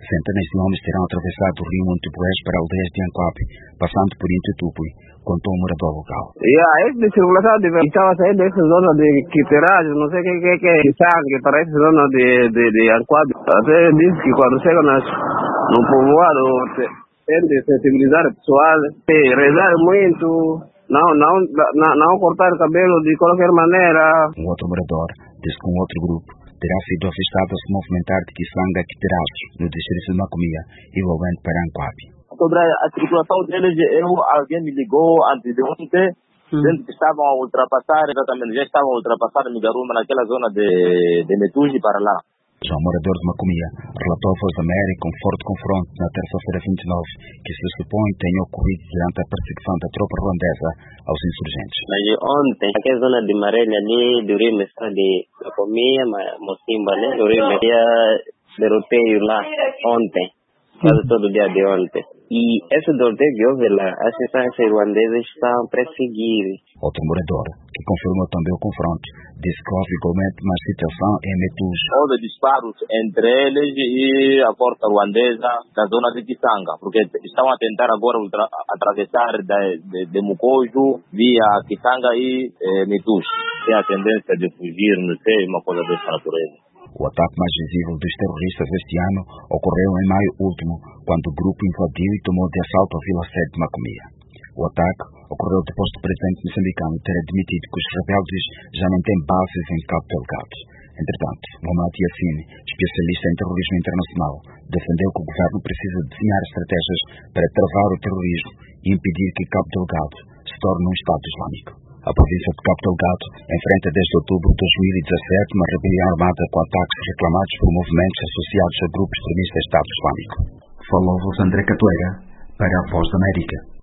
Centenas de homens terão atravessado o rio Montepuez para aldeias de Ancoape, passando por Intutupui, contou um morador local. Esta circulação estava saindo dessa zona de Quiterage, não sei o que é sangue, para essa zona de Ancoape. Até disse que quando chega no povoado, tem de sensibilizar o pessoal, rezar muito, não cortar o cabelo de qualquer maneira. Um outro morador diz que um outro grupo terá sido avistado a se movimentar de Kisanga a Quiterage, no distrito de Macomia, envolvendo para Ancoape. Sobre a circulação deles, alguém me ligou antes de ontem, dizendo que estavam a ultrapassar, exatamente, já estavam a ultrapassar Migaruma, naquela zona de Metuji para lá. Já o morador de Macomia relatou à Voz da América um forte confronto na terça-feira 29, que se supõe tenha ocorrido durante a perseguição da tropa ruandesa aos insurgentes. Mas ontem, aquela zona de Marelha ali, do rio de Macomia, Mocimba ali, do rio Meia, derroteio lá ontem, quase todo dia de ontem. E esse derroteio que houve lá, as instâncias ruandesas estão perseguidas. Outro morador, que confirmou também o confronto, disse que houve igualmente uma situação em Metuji. Houve disparos entre eles e a força ruandesa na zona de Kisanga, porque estão a tentar agora atravessar de Mucojo via Kisanga e Metuji. Tem a tendência de fugir, não sei, uma coisa dessa natureza. O ataque mais visível dos terroristas este ano ocorreu em maio último, quando o grupo invadiu e tomou de assalto a Vila Sede de Macomia. O ataque ocorreu depois do presidente moçambicano ter admitido que os rebeldes já não têm bases em Cabo Delgado. Entretanto, Momati Yassine, especialista em terrorismo internacional, defendeu que o governo precisa desenhar estratégias para travar o terrorismo e impedir que Cabo Delgado se torne um Estado Islâmico. A província de Cabo Delgado enfrenta desde outubro de 2017 uma rebelião armada com ataques reclamados por movimentos associados a grupos extremistas de Estado Islâmico. Falou André Catoeira para a Voz da América.